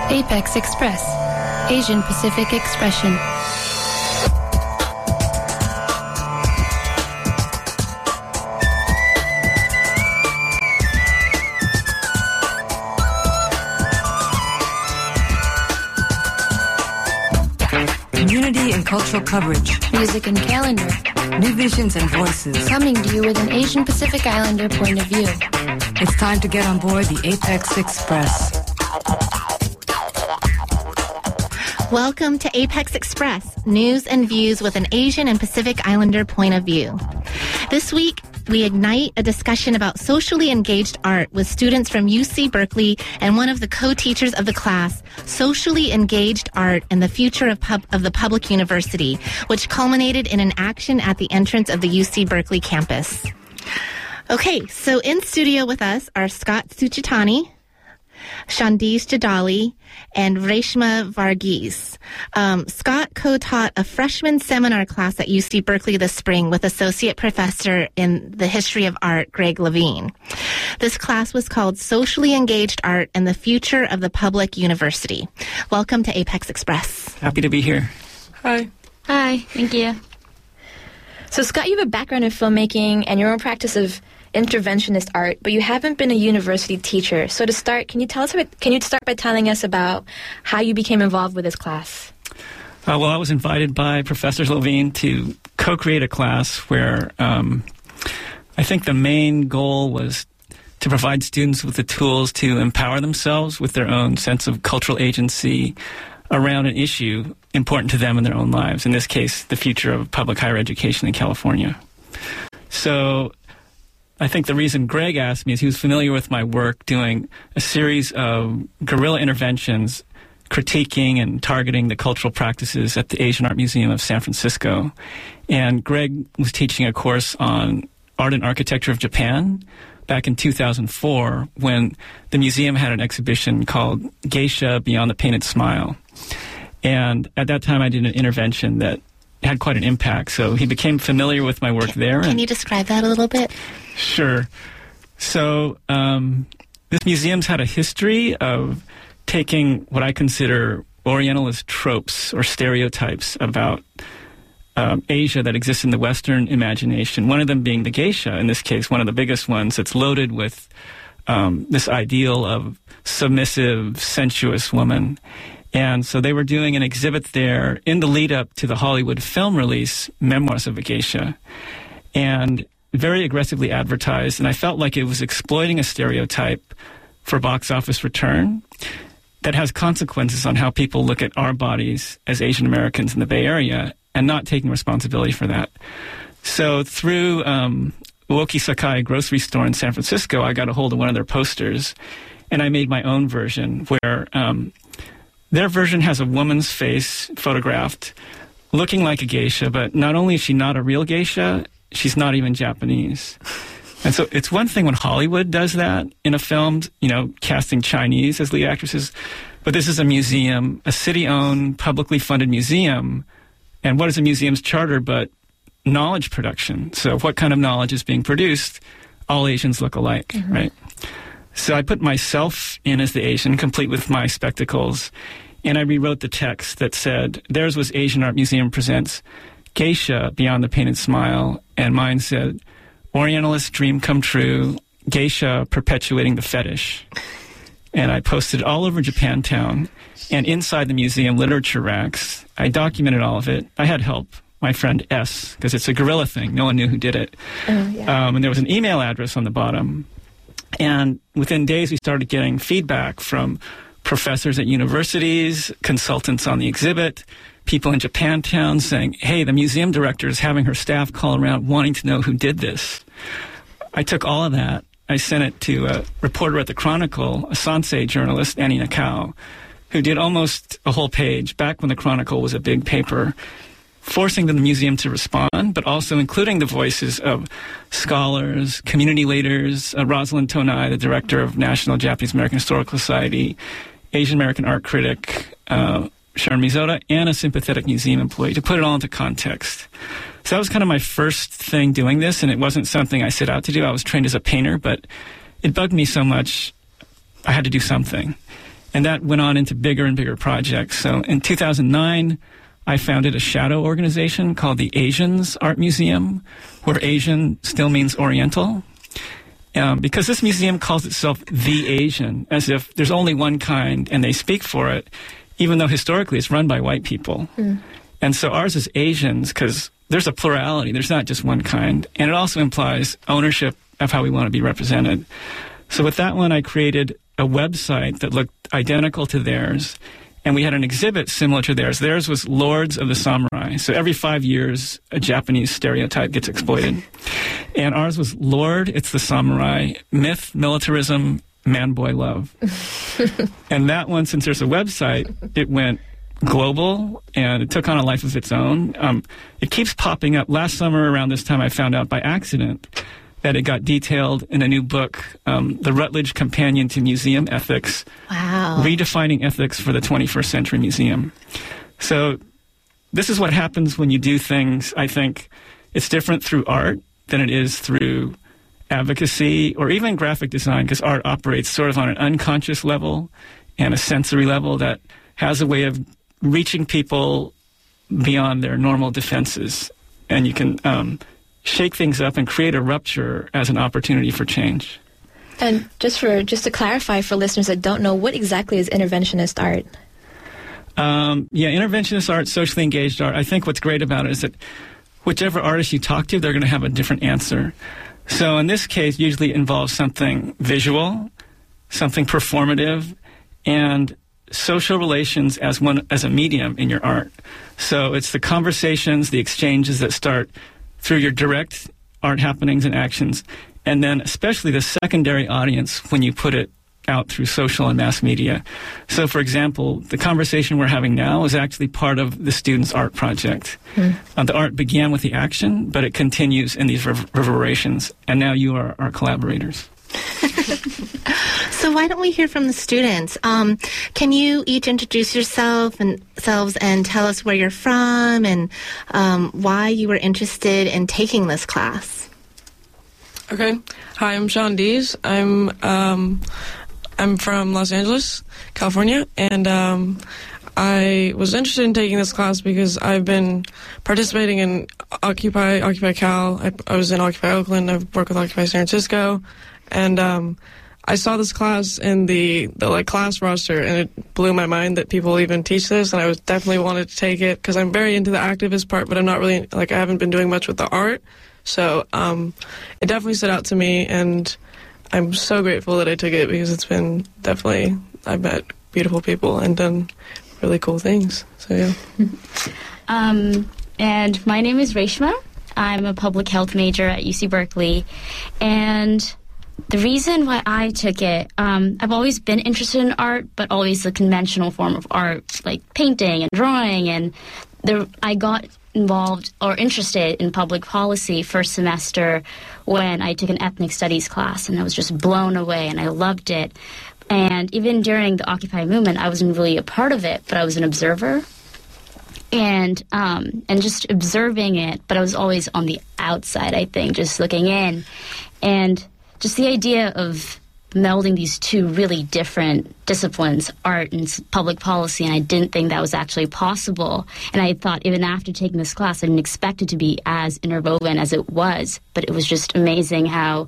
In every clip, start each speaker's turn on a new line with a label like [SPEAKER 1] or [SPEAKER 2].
[SPEAKER 1] Apex Express, Asian Pacific Expression.
[SPEAKER 2] Community and cultural coverage.
[SPEAKER 1] Music and calendar.
[SPEAKER 2] New visions and voices.
[SPEAKER 1] Coming to you with an Asian Pacific Islander point of view.
[SPEAKER 2] It's time to get on board the Apex Express.
[SPEAKER 3] Welcome to Apex Express, news and views with an Asian and Pacific Islander point of view. This week, we ignite a discussion about socially engaged art with students from UC Berkeley and one of the co-teachers of the class, Socially Engaged Art and the Future of the Public University, which culminated in an action at the entrance of the UC Berkeley campus. Okay, so in studio with us are Scott Suchitani, Shandish Jadali, and Reshma Varghese. Scott co-taught a freshman seminar class at UC Berkeley this spring with Associate Professor in the History of Art, Greg Levine. This class was called Socially Engaged Art and the Future of the Public University. Welcome to Apex Express.
[SPEAKER 4] Happy to be here.
[SPEAKER 5] Hi. Hi, thank you. So Scott, you have a background in filmmaking and your own practice of interventionist art, but you haven't been a university teacher. So to start, can you start by telling us about how you became involved with this class?
[SPEAKER 4] Well, I was invited by Professor Levine to co-create a class where I think the main goal was to provide students with the tools to empower themselves with their own sense of cultural agency around an issue important to them in their own lives. In this case, the future of public higher education in California. So I think the reason Greg asked me is he was familiar with my work doing a series of guerrilla interventions critiquing and targeting the cultural practices at the Asian Art Museum of San Francisco. And Greg was teaching a course on art and architecture of Japan back in 2004 when the museum had an exhibition called Geisha Beyond the Painted Smile. And at that time I did an intervention that had quite an impact. So he became familiar with my work there.
[SPEAKER 3] Can you describe that a little bit?
[SPEAKER 4] Sure. So this museum's had a history of taking what I consider Orientalist tropes or stereotypes about Asia that exist in the Western imagination, one of them being the geisha, in this case, one of the biggest ones that's loaded with this ideal of submissive, sensuous woman. And so they were doing an exhibit there in the lead up to the Hollywood film release, Memoirs of a Geisha, and very aggressively advertised. And I felt like it was exploiting a stereotype for box office return that has consequences on how people look at our bodies as Asian Americans in the Bay Area and not taking responsibility for that. So through Uoki Sakai grocery store in San Francisco, I got a hold of one of their posters and I made my own version where their version has a woman's face photographed looking like a geisha, but not only is she not a real geisha, she's not even Japanese. And so it's one thing when Hollywood does that in a film, casting Chinese as lead actresses, but this is a museum, a city-owned, publicly funded museum. And what is a museum's charter but knowledge production? So what kind of knowledge is being produced? All Asians look alike, right? So I put myself in as the Asian, complete with my spectacles, and I rewrote the text that said, theirs was Asian Art Museum presents Geisha Beyond the Painted Smile, and mine said, Orientalist dream come true, geisha perpetuating the fetish. And I posted it all over Japantown, and inside the museum literature racks, I documented all of it. I had help, my friend S, because it's a guerrilla thing. No one knew who did it. And there was an email address on the bottom. And within days, we started getting feedback from professors at universities, consultants on the exhibit, people in Japantown saying, hey, the museum director is having her staff call around wanting to know who did this. I took all of that. I sent it to a reporter at the Chronicle, a Sansei journalist, Annie Nakao, who did almost a whole page back when the Chronicle was a big paper, forcing the museum to respond, but also including the voices of scholars, community leaders, Rosalind Tonai, the director of National Japanese American Historical Society, Asian American art critic, Sharon Mizoda, and a sympathetic museum employee to put it all into context. So that was kind of my first thing doing this, and it wasn't something I set out to do. I was trained as a painter, but it bugged me so much, I had to do something. And that went on into bigger and bigger projects. So in 2009, I founded a shadow organization called the Asians Art Museum, where Asian still means Oriental. Because this museum calls itself the Asian, as if there's only one kind and they speak for it, even though historically it's run by white people. And so ours is Asians because there's a plurality. There's not just one kind. And it also implies ownership of how we want to be represented. So with that one, I created a website that looked identical to theirs. And we had an exhibit similar to theirs. Theirs was Lords of the Samurai. So every 5 years, a Japanese stereotype gets exploited. And ours was Lord, it's the Samurai, Myth, Militarism, Man-Boy Love. And that one, since there's a website, it went global, and it took on a life of its own. It keeps popping up. Last summer around this time, I found out by accident that it got detailed in a new book, The Rutledge Companion to Museum Ethics.
[SPEAKER 3] Wow.
[SPEAKER 4] Redefining Ethics for the 21st Century Museum. So this is what happens when you do things. I think it's different through art than it is through advocacy or even graphic design, because art operates sort of on an unconscious level and a sensory level that has a way of reaching people beyond their normal defenses. And you can shake things up and create a rupture as an opportunity for change.
[SPEAKER 5] And just to clarify for listeners that don't know, what exactly is interventionist art?
[SPEAKER 4] Interventionist art, socially engaged art. I think what's great about it is that whichever artist you talk to, they're going to have a different answer. So in this case, usually it involves something visual, something performative, and social relations as a medium in your art. So it's the conversations, the exchanges that start through your direct art happenings and actions, and then especially the secondary audience when you put it out through social and mass media. So, for example, the conversation we're having now is actually part of the students' art project. The art began with the action, but it continues in these reverberations, and now you are our collaborators.
[SPEAKER 3] So why don't we hear from the students? Can you each introduce yourselves and tell us where you're from and why you were interested in taking this class?
[SPEAKER 6] Okay. Hi, I'm Sean Dees. I'm from Los Angeles, California, and I was interested in taking this class because I've been participating in Occupy Cal. I was in Occupy Oakland. I've worked with Occupy San Francisco, and I saw this class in the class roster, and it blew my mind that people even teach this, and I was definitely wanted to take it because I'm very into the activist part, but I'm not really, I haven't been doing much with the art, so it definitely stood out to me, and I'm so grateful that I took it because it's been definitely, I've met beautiful people and done really cool things, so yeah.
[SPEAKER 7] And my name is Reshma. I'm a public health major at UC Berkeley, and the reason why I took it, I've always been interested in art, but always the conventional form of art, like painting and drawing. And I got involved or interested in public policy first semester when I took an ethnic studies class, and I was just blown away, and I loved it. And even during the Occupy movement, I wasn't really a part of it, but I was an observer. And just observing it, but I was always on the outside, I think, just looking in. And just the idea of melding these two really different disciplines, art and public policy, and I didn't think that was actually possible. And I thought even after taking this class, I didn't expect it to be as interwoven as it was, but it was just amazing how,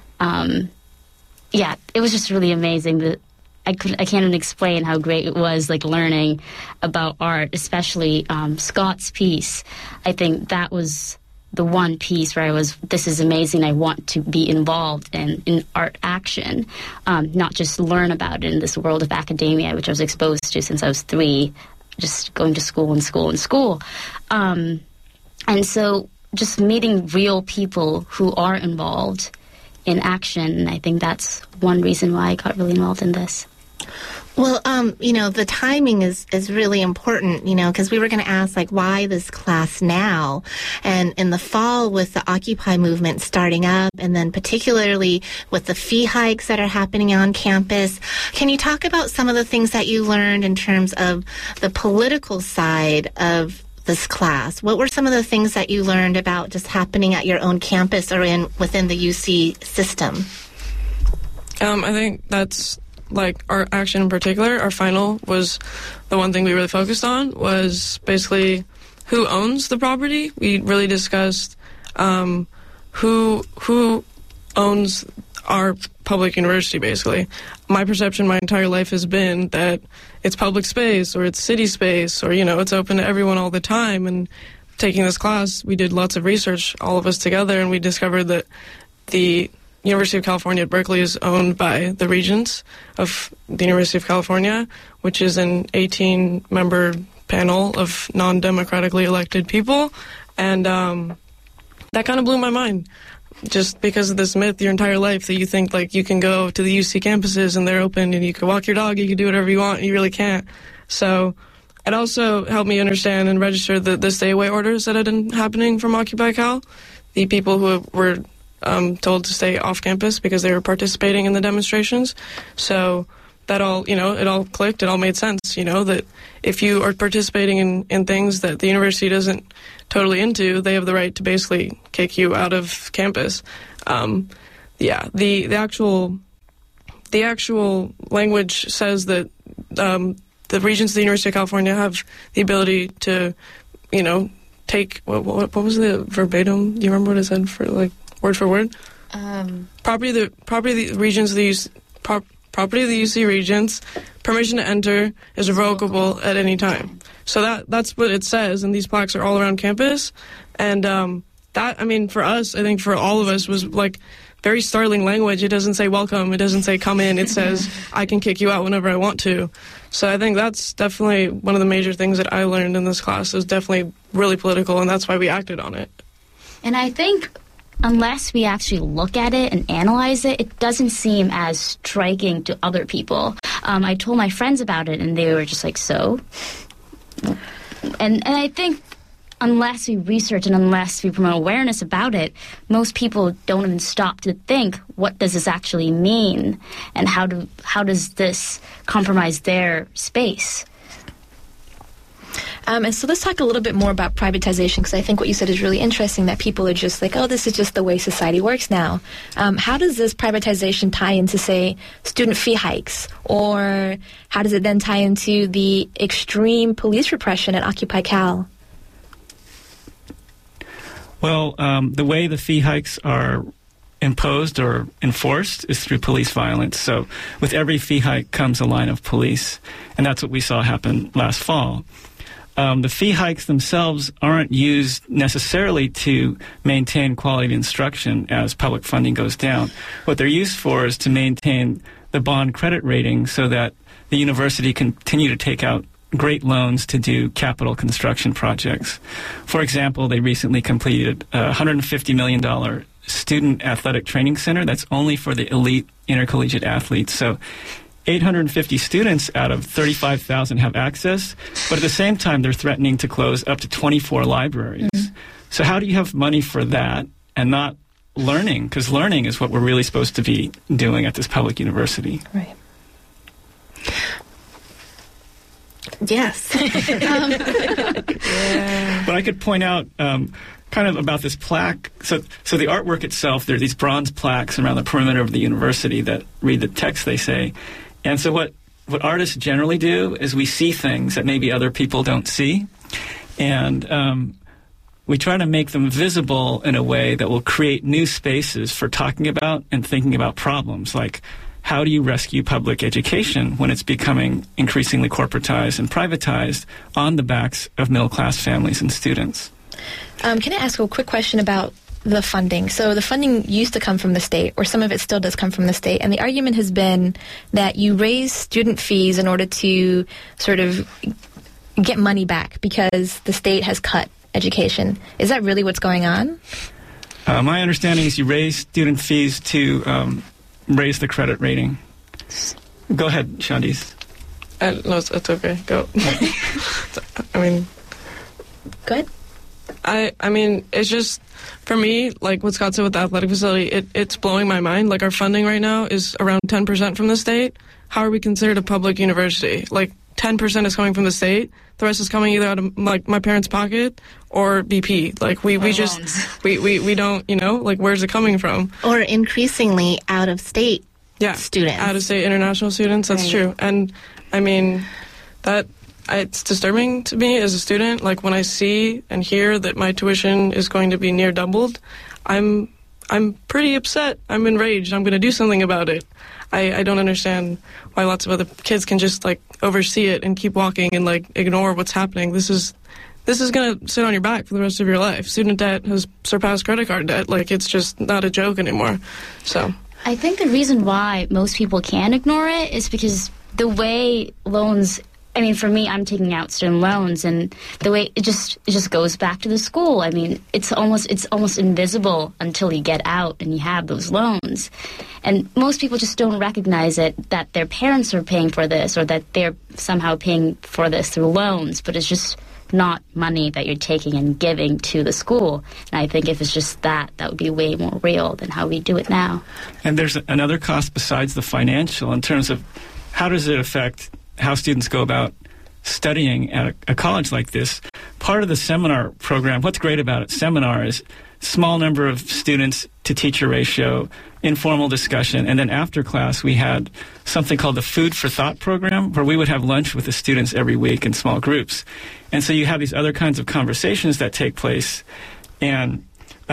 [SPEAKER 7] it was just really amazing that I can't even explain how great it was, learning about art, especially Scott's piece. I think that was the one piece where this is amazing, I want to be involved in art action, not just learn about it in this world of academia, which I was exposed to since I was 3, just going to school. And so just meeting real people who are involved in action, I think that's one reason why I got really involved in this.
[SPEAKER 3] Well, the timing is really important, because we were going to ask, why this class now? And in the fall, with the Occupy movement starting up, and then particularly with the fee hikes that are happening on campus, can you talk about some of the things that you learned in terms of the political side of this class? What were some of the things that you learned about just happening at your own campus or within the UC system?
[SPEAKER 6] I think that's like our action in particular, our final was the one thing we really focused on was basically who owns the property. We really discussed who owns our public university, basically. My perception my entire life has been that it's public space or it's city space or, it's open to everyone all the time. And taking this class, we did lots of research, all of us together, and we discovered that the University of California at Berkeley is owned by the Regents of the University of California, which is an 18-member panel of non-democratically elected people. And that kind of blew my mind. Just because of this myth your entire life that you think like you can go to the UC campuses and they're open and you can walk your dog, you can do whatever you want, and you really can't. So it also helped me understand and register the stay-away orders that had been happening from Occupy Cal. The people who were told to stay off campus because they were participating in the demonstrations. So that all, it all clicked, it all made sense, that if you are participating in things that the university doesn't totally into, they have the right to basically kick you out of campus. The actual language says that the Regents of the University of California have the ability to, take, what was the verbatim? Do you remember what it said for, like, word for word? Property of the Regents of the Property of the UC Regents, permission to enter is revocable at any time. So that's what it says, and these plaques are all around campus. And for us, I think for all of us, was like very startling language. It doesn't say welcome. It doesn't say come in. It says I can kick you out whenever I want to. So I think that's definitely one of the major things that I learned in this class. It was definitely really political, and that's why we acted on it.
[SPEAKER 7] And I think unless we actually look at it and analyze it, it doesn't seem as striking to other people. I told my friends about it, and they were just like, so? And I think unless we research and unless we promote awareness about it, most people don't even stop to think, what does this actually mean? And how does this compromise their space?
[SPEAKER 5] And so let's talk a little bit more about privatization, because I think what you said is really interesting, that people are just like, oh, this is just the way society works now. How does this privatization tie into, say, student fee hikes? Or how does it then tie into the extreme police repression at Occupy Cal?
[SPEAKER 4] Well, the way the fee hikes are imposed or enforced is through police violence. So with every fee hike comes a line of police, and that's what we saw happen last fall. The fee hikes themselves aren't used necessarily to maintain quality of instruction as public funding goes down. What they're used for is to maintain the bond credit rating so that the university can continue to take out great loans to do capital construction projects. For example, they recently completed a $150 million student athletic training center that's only for the elite intercollegiate athletes. So 850 students out of 35,000 have access, but at the same time, they're threatening to close up to 24 libraries. Mm-hmm. So how do you have money for that and not learning? Because learning is what we're really supposed to be doing at this public university.
[SPEAKER 5] Right.
[SPEAKER 3] Yes.
[SPEAKER 4] But I could point out kind of about this plaque. So the artwork itself, there are these bronze plaques around the perimeter of the university that read the text they say. And so what artists generally do is we see things that maybe other people don't see. And we try to make them visible in a way that will create new spaces for talking about and thinking about problems like, how do you rescue public education when it's becoming increasingly corporatized and privatized on the backs of middle-class families and students?
[SPEAKER 5] Can I ask a quick question about the funding? So the funding used to come from the state, or some of it still does come from the state, and the argument has been that you raise student fees in order to sort of get money back because the state has cut education. Is that really what's going on?
[SPEAKER 4] My understanding is you raise student fees to raise the credit rating. Go ahead, Shandiz.
[SPEAKER 6] No, it's okay. Go.
[SPEAKER 5] Go ahead.
[SPEAKER 6] I mean, it's just, for me, like what Scott said with the athletic facility, it's blowing my mind. Like, our funding right now is around 10% from the state. How are we considered a public university? Like, 10% is coming from the state. The rest is coming either out of, like, my parents' pocket or BP. Like, we just, we don't, like, where's it coming from?
[SPEAKER 3] Or increasingly out of state students.
[SPEAKER 6] Out-of-state international students, that's true. And, I mean, it's disturbing to me as a student. Like, when I see and hear that my tuition is going to be near doubled, I'm pretty upset. I'm enraged. I'm going to do something about it. I don't understand why lots of other kids can just, like, oversee it and keep walking and, like, ignore what's happening. This is going to sit on your back for the rest of your life. Student debt has surpassed credit card debt. Like, it's just not a joke anymore. So
[SPEAKER 7] I think the reason why most people can ignore it is because the way loans, I mean, for me, I'm taking out student loans, and the way it just goes back to the school. I mean, it's almost invisible until you get out and you have those loans. And most people just don't recognize it, that their parents are paying for this, or that they're somehow paying for this through loans, but it's just not money that you're taking and giving to the school. And I think if it's just that would be way more real than how we do it now.
[SPEAKER 4] And there's another cost besides the financial in terms of how does it affect how students go about studying at a college like this. Part of the seminar program, what's great about it, seminar is small number of students to teacher ratio, informal discussion, and then after class we had something called the Food for Thought program, where we would have lunch with the students every week in small groups. And so you have these other kinds of conversations that take place, and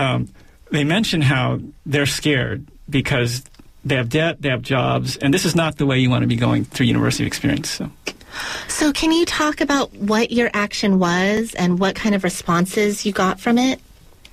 [SPEAKER 4] they mention how they're scared because they have debt, they have jobs, and this is not the way you want to be going through university experience.
[SPEAKER 3] So can you talk about what your action was and what kind of responses you got from it?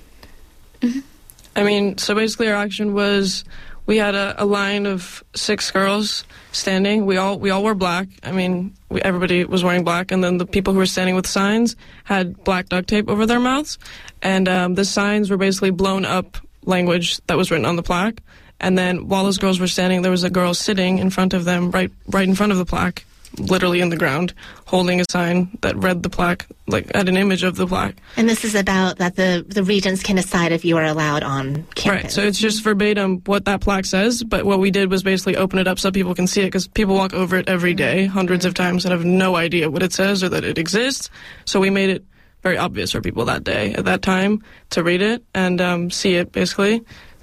[SPEAKER 6] Mm-hmm. I mean, so basically our action was we had a line of 6 girls standing. We all wore black. I mean, everybody was wearing black, and then the people who were standing with signs had black duct tape over their mouths, and the signs were basically blown up language that was written on the plaque. And then while those girls were standing, there was a girl sitting in front of them, right in front of the plaque, literally in the ground, holding a sign that read the plaque, like had an image of the plaque.
[SPEAKER 3] And this is about that the regents can decide if you are allowed on campus.
[SPEAKER 6] Right, so it's just verbatim what that plaque says, but what we did was basically open it up so people can see it, because people walk over it every day, hundreds of times, and have no idea what it says or that it exists. So we made it very obvious for people that day, at that time, to read it and see it, basically.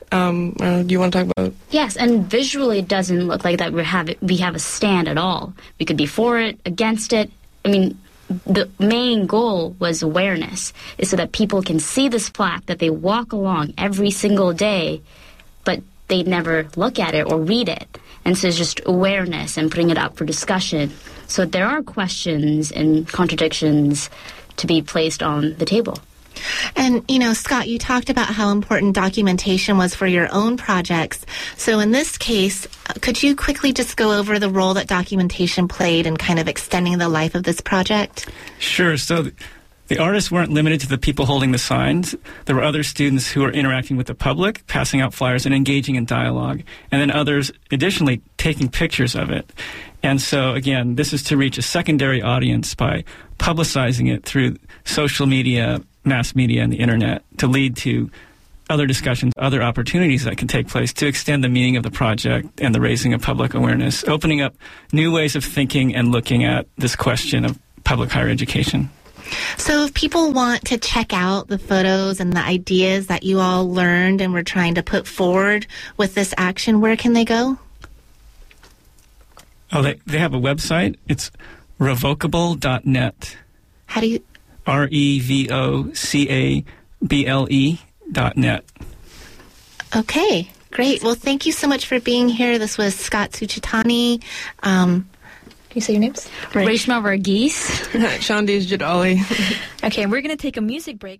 [SPEAKER 6] Do you want to talk about it?
[SPEAKER 7] Yes, and visually it doesn't look like that we have a stand at all. We could be for it, against it. I mean, the main goal was awareness, is so that people can see this plaque that they walk along every single day, but they never look at it or read it. And so it's just awareness and putting it up for discussion. So there are questions and contradictions to be placed on the table.
[SPEAKER 3] And, Scott, you talked about how important documentation was for your own projects. So in this case, could you quickly just go over the role that documentation played in kind of extending the life of this project?
[SPEAKER 4] Sure. So the artists weren't limited to the people holding the signs. There were other students who were interacting with the public, passing out flyers and engaging in dialogue, and then others additionally taking pictures of it. And so, again, this is to reach a secondary audience by publicizing it through social media, mass media, and the internet, to lead to other discussions, other opportunities that can take place to extend the meaning of the project and the raising of public awareness, opening up new ways of thinking and looking at this question of public higher education.
[SPEAKER 3] So if people want to check out the photos and the ideas that you all learned and were trying to put forward with this action, where can they go?
[SPEAKER 4] Oh, they have a website. It's revocable.net.
[SPEAKER 3] How do you... REVOCABLE.net. Okay, great. Well, thank you so much for being here. This was Scott Suchitani.
[SPEAKER 5] Can you say your names?
[SPEAKER 7] Reshma Varghese.
[SPEAKER 6] Shandiz Jadali.
[SPEAKER 5] Okay, we're going to take a music break.